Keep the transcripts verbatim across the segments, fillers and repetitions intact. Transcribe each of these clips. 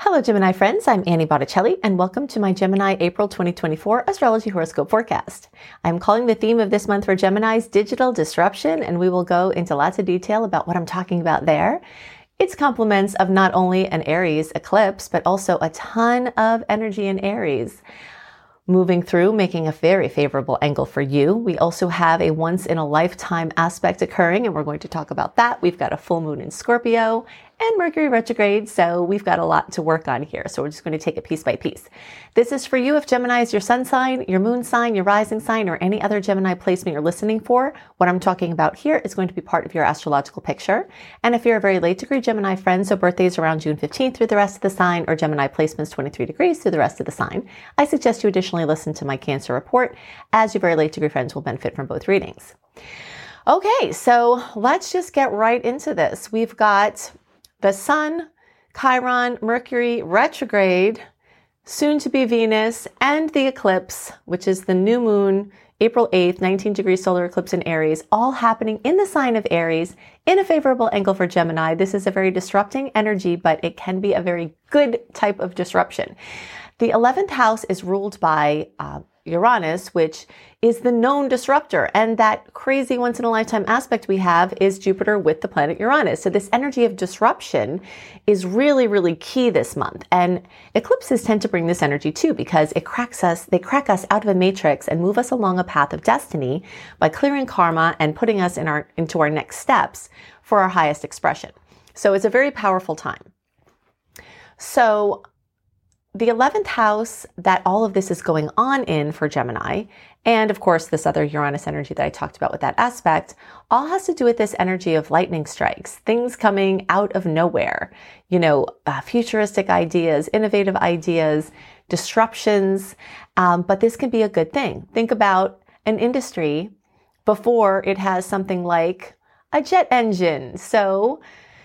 Hello, Gemini friends. I'm Annie Botticelli, and welcome to my Gemini April twenty twenty-four Astrology Horoscope Forecast. I'm calling the theme of this month for Gemini's digital disruption, and we will go into lots of detail about what I'm talking about there. It's compliments of not only an Aries eclipse, but also a ton of energy in Aries moving through, making a very favorable angle for you. We also have a once-in-a-lifetime aspect occurring, and we're going to talk about that. We've got a full moon in Scorpio and Mercury retrograde, so we've got a lot to work on here. So we're just going to take it piece by piece. This is for you if Gemini is your sun sign, your moon sign, your rising sign, or any other Gemini placement you're listening for. What I'm talking about here is going to be part of your astrological picture. And if you're a very late degree Gemini friend, so birthdays around June fifteenth through the rest of the sign, or Gemini placements twenty-three degrees through the rest of the sign, I suggest you additionally listen to my Cancer report, as your very late degree friends will benefit from both readings. Okay, so let's just get right into this. We've got the Sun, Chiron, Mercury retrograde, soon to be Venus, and the eclipse, which is the new moon, April eighth, nineteen degree solar eclipse in Aries, all happening in the sign of Aries in a favorable angle for Gemini. This is a very disrupting energy, but it can be a very good type of disruption. The eleventh house is ruled by uh, Uranus, which is the known disruptor. And that crazy once in a lifetime aspect we have is Jupiter with the planet Uranus. So this energy of disruption is really, really key this month. And eclipses tend to bring this energy too, because it cracks us, they crack us out of a matrix and move us along a path of destiny by clearing karma and putting us in our, into our next steps for our highest expression. So it's a very powerful time. So the eleventh house that all of this is going on in for Gemini, and of course this other Uranus energy that I talked about with that aspect, all has to do with this energy of lightning strikes, things coming out of nowhere, you know, uh, futuristic ideas, innovative ideas, disruptions, um, but this can be a good thing. Think about an industry before it has something like a jet engine. So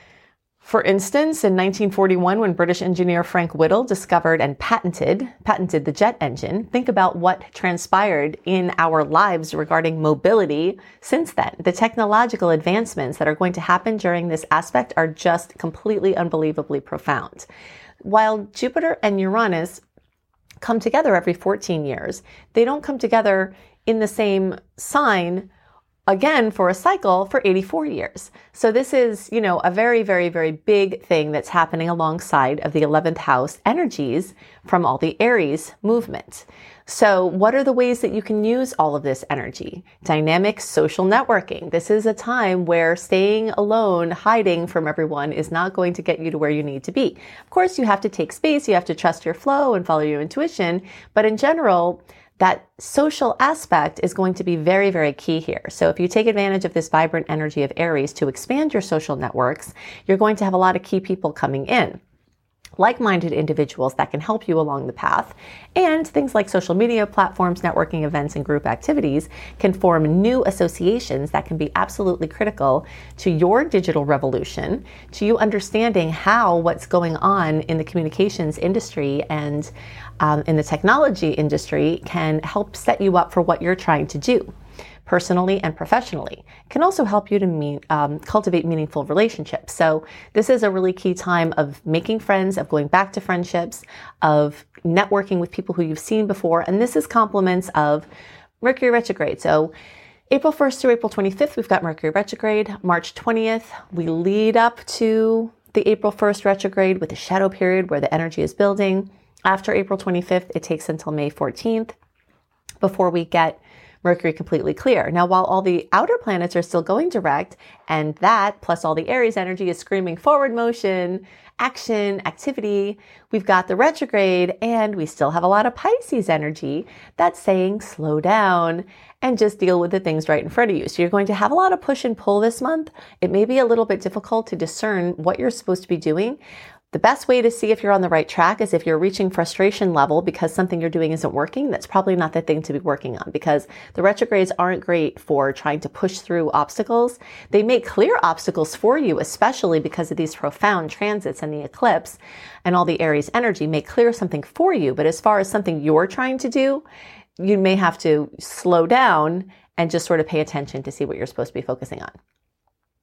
for instance, in nineteen forty-one, when British engineer Frank Whittle discovered and patented, patented the jet engine, think about what transpired in our lives regarding mobility since then. The technological advancements that are going to happen during this aspect are just completely unbelievably profound. While Jupiter and Uranus come together every fourteen years, they don't come together in the same sign again for a cycle for eighty-four years. So this is, you know, a very, very, very big thing that's happening alongside of the eleventh house energies from all the Aries movement. So what are the ways that you can use all of this energy? Dynamic social networking. This is a time where staying alone, hiding from everyone is not going to get you to where you need to be. Of course, you have to take space. You have to trust your flow and follow your intuition. But in general, that social aspect is going to be very, very key here. So if you take advantage of this vibrant energy of Aries to expand your social networks, you're going to have a lot of key people coming in, like-minded individuals that can help you along the path. And things like social media platforms, networking events, and group activities can form new associations that can be absolutely critical to your digital revolution, to you understanding how what's going on in the communications industry and um, in the technology industry can help set you up for what you're trying to do personally and professionally. It can also help you to meet, um, cultivate meaningful relationships. So this is a really key time of making friends, of going back to friendships, of networking with people who you've seen before. And this is compliments of Mercury retrograde. So April first through April twenty-fifth, we've got Mercury retrograde. March twentieth, we lead up to the April first retrograde with the shadow period where the energy is building. After April twenty-fifth, it takes until May fourteenth before we get Mercury completely clear. Now, while all the outer planets are still going direct, and that plus all the Aries energy is screaming forward motion, action, activity, we've got the retrograde, and we still have a lot of Pisces energy that's saying slow down and just deal with the things right in front of you. So you're going to have a lot of push and pull this month. It may be a little bit difficult to discern what you're supposed to be doing. The best way to see if you're on the right track is if you're reaching frustration level because something you're doing isn't working. That's probably not the thing to be working on, because the retrogrades aren't great for trying to push through obstacles. They make clear obstacles for you, especially because of these profound transits and the eclipse and all the Aries energy may clear something for you. But as far as something you're trying to do, you may have to slow down and just sort of pay attention to see what you're supposed to be focusing on.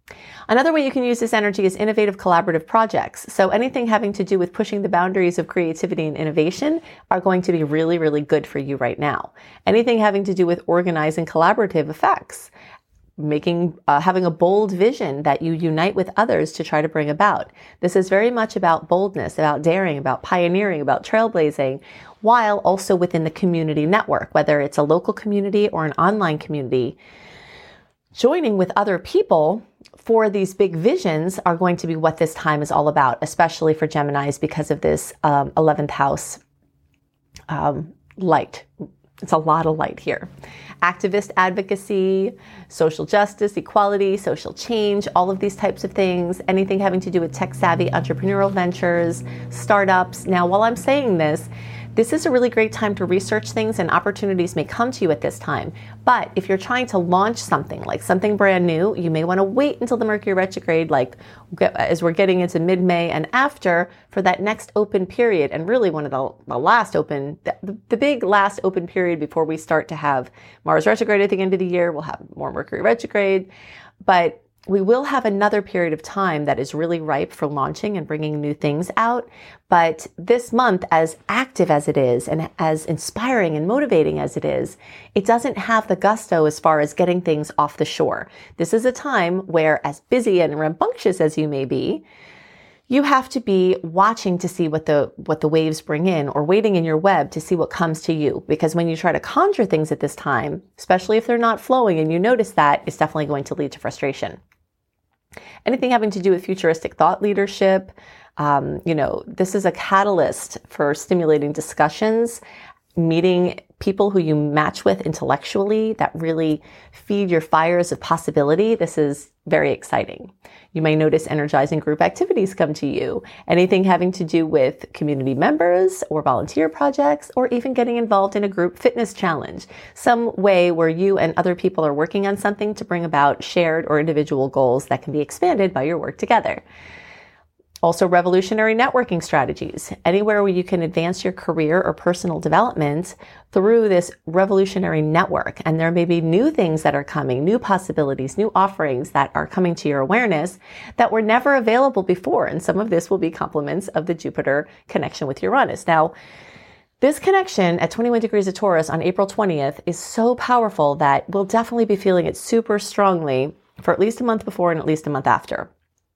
Another way you can use this energy is innovative collaborative projects. So anything having to do with pushing the boundaries of creativity and innovation are going to be really, really good for you right now. Anything having to do with organizing collaborative effects, making, uh, having a bold vision that you unite with others to try to bring about. This is very much about boldness, about daring, about pioneering, about trailblazing, while also within the community network, whether it's a local community or an online community. Joining with other people for these big visions are going to be what this time is all about, especially for Geminis because of this um, eleventh house um, light. It's a lot of light here. Activist advocacy, social justice, equality, social change, all of these types of things, anything having to do with tech-savvy entrepreneurial ventures, startups. Now, while I'm saying this, this is a really great time to research things, and opportunities may come to you at this time. But if you're trying to launch something, like something brand new, you may want to wait until the Mercury retrograde, like as we're getting into mid-May and after, for that next open period. And really one of the, the last open, the, the big last open period before we start to have Mars retrograde at the end of the year. We'll have more Mercury retrograde. But we will have another period of time that is really ripe for launching and bringing new things out. But this month, as active as it is and as inspiring and motivating as it is, it doesn't have the gusto as far as getting things off the shore. This is a time where, as busy and rambunctious as you may be, you have to be watching to see what the what the waves bring in, or waiting in your web to see what comes to you. Because when you try to conjure things at this time, especially if they're not flowing and you notice that, it's definitely going to lead to frustration. Anything having to do with futuristic thought leadership, um, you know, this is a catalyst for stimulating discussions, meeting people who you match with intellectually that really feed your fires of possibility. This is very exciting. You may notice energizing group activities come to you. Anything having to do with community members or volunteer projects, or even getting involved in a group fitness challenge, some way where you and other people are working on something to bring about shared or individual goals that can be expanded by your work together. Also, revolutionary networking strategies, anywhere where you can advance your career or personal development through this revolutionary network. And there may be new things that are coming, new possibilities, new offerings that are coming to your awareness that were never available before. And some of this will be complements of the Jupiter connection with Uranus. Now, this connection at twenty-one degrees of Taurus on April twentieth is so powerful that we'll definitely be feeling it super strongly for at least a month before and at least a month after.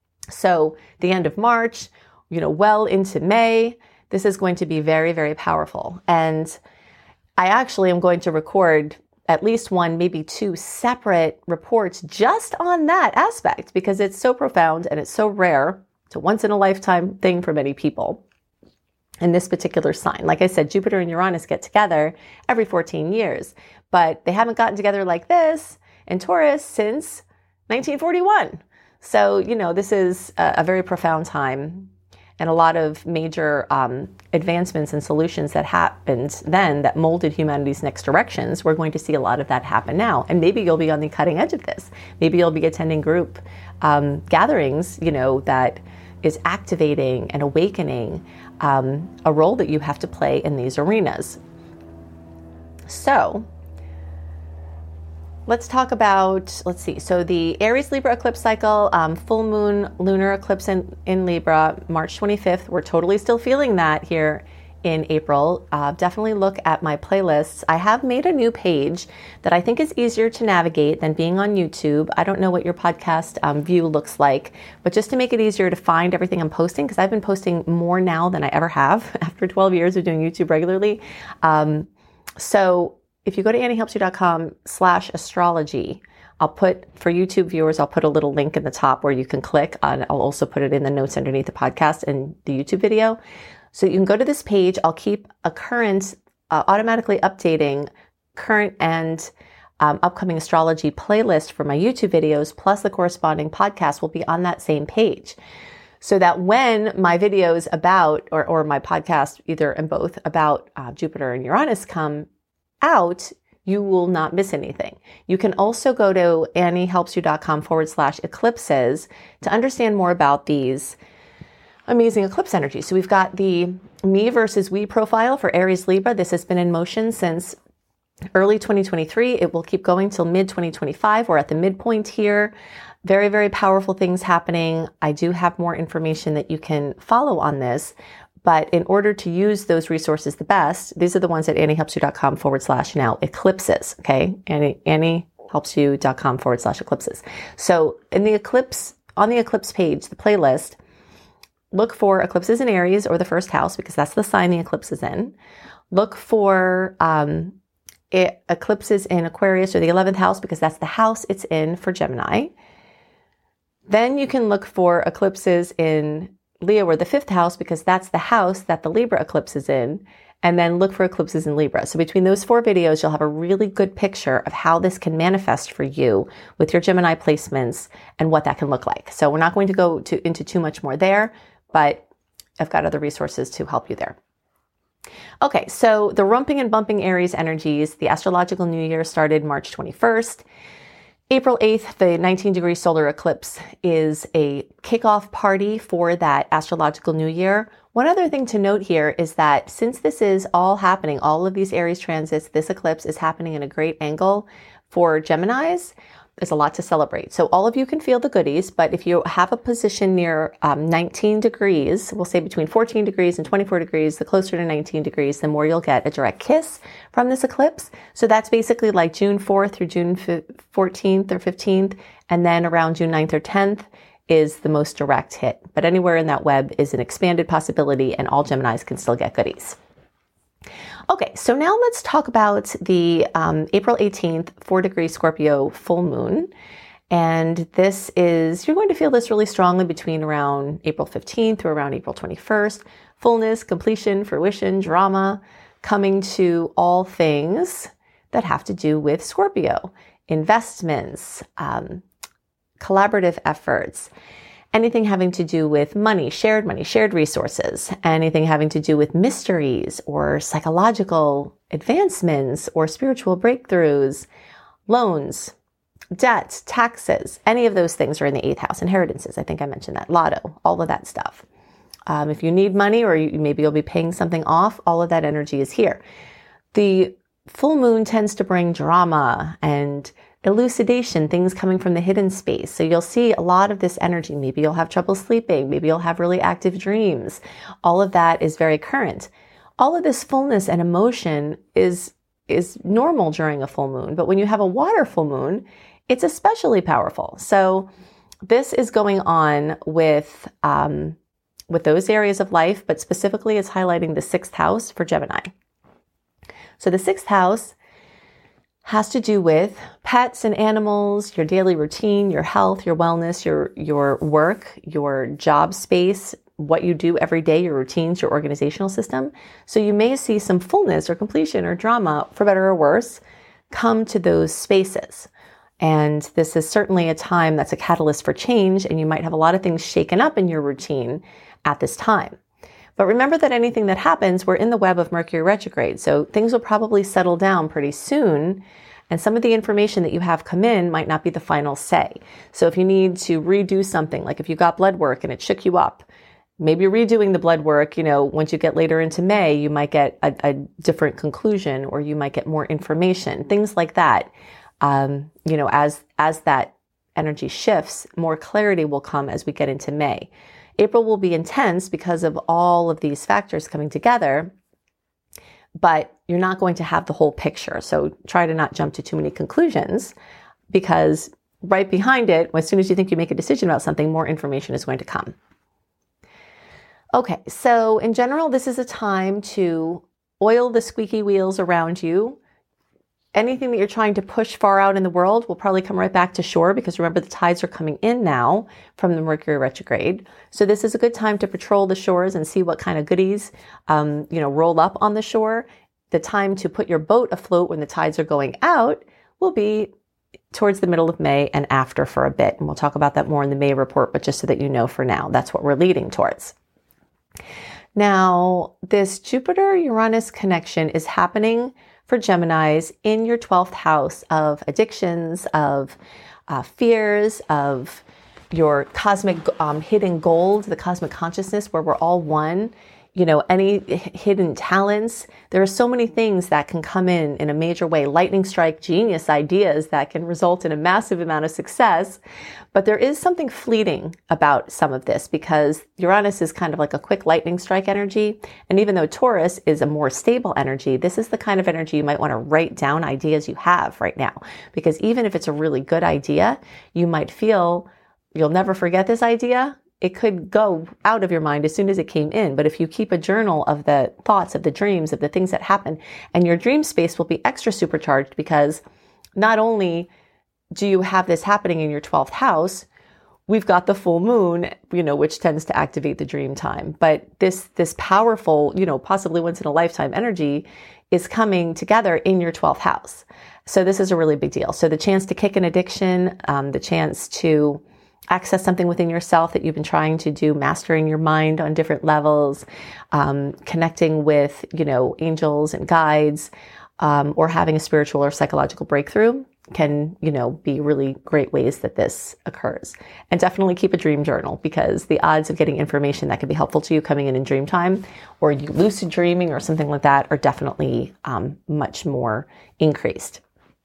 So the end of March, you know, well into May, this is going to be very, very powerful. And I actually am going to record at least one, maybe two separate reports just on that aspect, because it's so profound and it's so rare. It's a once in a lifetime thing for many people in this particular sign. Like I said, Jupiter and Uranus get together every fourteen years, but they haven't gotten together like this in Taurus since nineteen forty-one. So, you know, this is a, a very profound time, and a lot of major um, advancements and solutions that happened then that molded humanity's next directions. We're going to see a lot of that happen now. And maybe you'll be on the cutting edge of this. Maybe you'll be attending group um, gatherings, you know, that is activating and awakening um, a role that you have to play in these arenas. So let's talk about, let's see. So the Aries Libra eclipse cycle, um, full moon lunar eclipse in, in Libra, March twenty-fifth. We're totally still feeling that here in April. Uh, definitely look at my playlists. I have made a new page that I think is easier to navigate than being on YouTube. I don't know what your podcast um, view looks like, but just to make it easier to find everything I'm posting, because I've been posting more now than I ever have after twelve years of doing YouTube regularly. Um, so if you go to anniehelpsyou.com slash astrology, I'll put, for YouTube viewers, I'll put a little link in the top where you can click on. I'll also put it in the notes underneath the podcast and the YouTube video. So you can go to this page. I'll keep a current, uh, automatically updating current and um, upcoming astrology playlist for my YouTube videos, plus the corresponding podcast will be on that same page. So that when my videos about, or, or my podcast, either and both, about uh, Jupiter and Uranus come out, you will not miss anything. You can also go to anniehelpsyou.com forward slash eclipses to understand more about these amazing eclipse energies. So we've got the me versus we profile for Aries Libra. This has been in motion since early twenty twenty-three. It will keep going till mid twenty twenty-five. We're at the midpoint here. Very, very powerful things happening. I do have more information that you can follow on this. But in order to use those resources the best, these are the ones at anniehelpsyou.com forward slash now eclipses. Okay. Annie, anniehelpsyou.com forward slash eclipses. So in the eclipse, on the eclipse page, the playlist, look for eclipses in Aries or the first house, because that's the sign the eclipse is in. Look for, um, it, eclipses in Aquarius or the eleventh house, because that's the house it's in for Gemini. Then you can look for eclipses in Leo or the fifth house, because that's the house that the Libra eclipse is in, and then look for eclipses in Libra. So between those four videos, you'll have a really good picture of how this can manifest for you with your Gemini placements and what that can look like. So we're not going to go to, into too much more there, but I've got other resources to help you there. Okay, so the rumping and bumping Aries energies, the astrological new year started March twenty-first. April eighth, the nineteen degree solar eclipse is a kickoff party for that astrological new year. One other thing to note here is that since this is all happening, all of these Aries transits, this eclipse is happening in a great angle for Geminis. There's a lot to celebrate. So all of you can feel the goodies, but if you have a position near um, nineteen degrees, we'll say between fourteen degrees and twenty-four degrees, the closer to nineteen degrees, the more you'll get a direct kiss from this eclipse. So that's basically like June fourth through June fourteenth or fifteenth, and then around June ninth or tenth is the most direct hit. But anywhere in that web is an expanded possibility, and all Geminis can still get goodies. Okay, so now let's talk about the um, April eighteenth, four degree Scorpio full moon. And this is, you're going to feel this really strongly between around April fifteenth through around April twenty-first. Fullness, completion, fruition, drama, coming to all things that have to do with Scorpio. Investments, um, collaborative efforts, anything having to do with money, shared money, shared resources, anything having to do with mysteries or psychological advancements or spiritual breakthroughs, loans, debt, taxes, any of those things are in the eighth house. Inheritances, I think I mentioned that. Lotto, all of that stuff. Um, if you need money or you, maybe you'll be paying something off, all of that energy is here. The full moon tends to bring drama and elucidation, things coming from the hidden space. So you'll see a lot of this energy. Maybe you'll have trouble sleeping. Maybe you'll have really active dreams. All of that is very current. All of this fullness and emotion is, is normal during a full moon. But when you have a water full moon, it's especially powerful. So this is going on with, um, with those areas of life, but specifically it's highlighting the sixth house for Gemini. So the sixth house has to do with pets and animals, your daily routine, your health, your wellness, your, your work, your job space, what you do every day, your routines, your organizational system. So you may see some fullness or completion or drama, for better or worse, come to those spaces. And this is certainly a time that's a catalyst for change, and you might have a lot of things shaken up in your routine at this time. But remember that anything that happens, we're in the web of Mercury retrograde. So things will probably settle down pretty soon. And some of the information that you have come in might not be the final say. So if you need to redo something, like if you got blood work and it shook you up, maybe redoing the blood work, you know, once you get later into May, you might get a, a different conclusion, or you might get more information, things like that. Um, you know, as, as that energy shifts, more clarity will come as we get into May. April will be intense because of all of these factors coming together, but you're not going to have the whole picture. So try to not jump to too many conclusions, because right behind it, as soon as you think you make a decision about something, more information is going to come. Okay, so in general, this is a time to oil the squeaky wheels around you. Anything that you're trying to push far out in the world will probably come right back to shore, because remember, the tides are coming in now from the Mercury retrograde. So this is a good time to patrol the shores and see what kind of goodies, um, you know, roll up on the shore. The time to put your boat afloat when the tides are going out will be towards the middle of May and after for a bit. And we'll talk about that more in the May report, but just so that you know for now, that's what we're leading towards. Now, this Jupiter-Uranus connection is happening for Geminis in your twelfth house of addictions, of uh, fears, of your cosmic um, hidden gold, the cosmic consciousness where we're all one. you know, any hidden talents. There are so many things that can come in in a major way, lightning strike genius ideas that can result in a massive amount of success. But there is something fleeting about some of this because Uranus is kind of like a quick lightning strike energy. And even though Taurus is a more stable energy, this is the kind of energy you might want to write down ideas you have right now. Because even if it's a really good idea, you might feel you'll never forget this idea. It could go out of your mind as soon as it came in. But if you keep a journal of the thoughts, of the dreams, of the things that happen, and your dream space will be extra supercharged because not only do you have this happening in your twelfth house, we've got the full moon, you know, which tends to activate the dream time. But this, this powerful, you know, possibly once in a lifetime energy is coming together in your twelfth house. So this is a really big deal. So the chance to kick an addiction, um, the chance to access something within yourself that you've been trying to do, mastering your mind on different levels, um, connecting with, you know, angels and guides, um, or having a spiritual or psychological breakthrough can, you know, be really great ways that this occurs. And definitely keep a dream journal because the odds of getting information that could be helpful to you coming in in dream time or you lucid dreaming or something like that are definitely um, much more increased.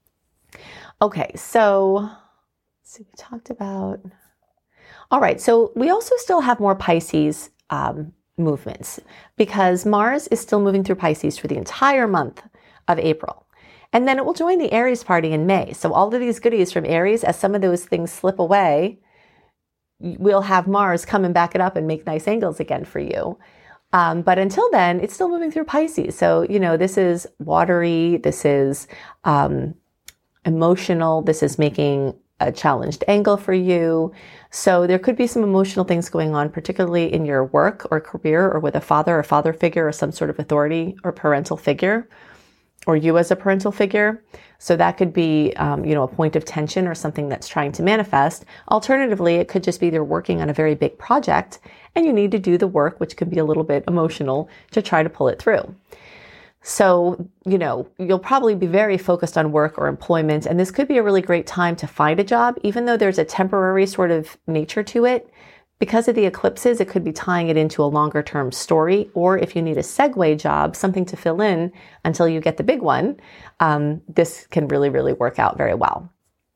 Okay, so, so we talked about... All right, so we also still have more Pisces um, movements because Mars is still moving through Pisces for the entire month of April. And then it will join the Aries party in May. So all of these goodies from Aries, as some of those things slip away, we'll have Mars come and back it up and make nice angles again for you. Um, but until then, it's still moving through Pisces. So, you know, this is watery, this is um, emotional, this is making a challenged angle for you. So there could be some emotional things going on, particularly in your work or career or with a father or father figure or some sort of authority or parental figure, or you as a parental figure. So that could be, um, you know, a point of tension or something that's trying to manifest. Alternatively, it could just be they're working on a very big project and you need to do the work, which can be a little bit emotional, to try to pull it through. So, you know, you'll probably be very focused on work or employment, and this could be a really great time to find a job, even though there's a temporary sort of nature to it. Because of the eclipses, it could be tying it into a longer term story, or if you need a segue job, something to fill in until you get the big one, um, this can really, really work out very well.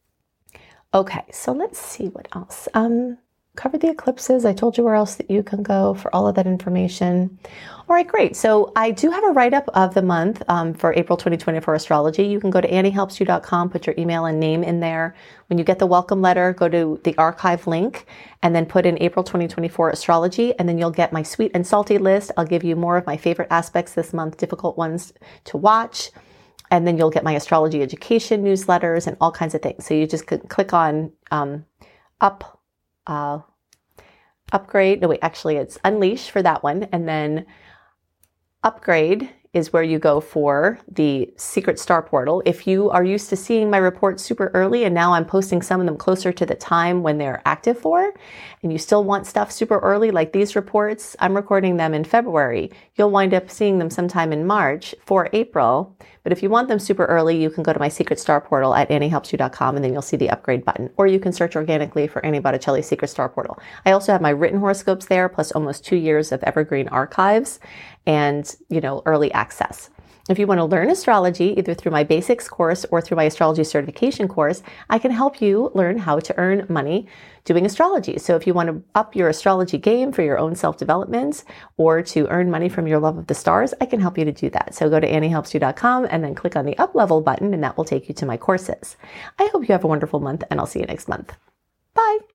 Okay, so let's see what else. Um, covered the eclipses. I told you where else that you can go for all of that information. All right, great. So I do have a write-up of the month um, for April twenty twenty-four astrology. You can go to annie helps you dot com, put your email and name in there. When you get the welcome letter, go to the archive link and then put in April twenty twenty-four astrology, and then you'll get my sweet and salty list. I'll give you more of my favorite aspects this month, difficult ones to watch. And then you'll get my astrology education newsletters and all kinds of things. So you just could click on um, up, uh, upgrade. No, wait, actually it's unleash for that one. And then upgrade is where you go for the Secret Star Portal. If you are used to seeing my reports super early and now I'm posting some of them closer to the time when they're active for, and you still want stuff super early like these reports, I'm recording them in February. You'll wind up seeing them sometime in March for April. But if you want them super early, you can go to my Secret Star Portal at annie helps you dot com and then you'll see the upgrade button. Or you can search organically for Annie Botticelli Secret Star Portal. I also have my written horoscopes there, plus almost two years of evergreen archives and, you know, early access. If you want to learn astrology, either through my basics course or through my astrology certification course, I can help you learn how to earn money doing astrology. So if you want to up your astrology game for your own self-development or to earn money from your love of the stars, I can help you to do that. So go to annie helps you dot com and then click on the up level button and that will take you to my courses. I hope you have a wonderful month and I'll see you next month. Bye.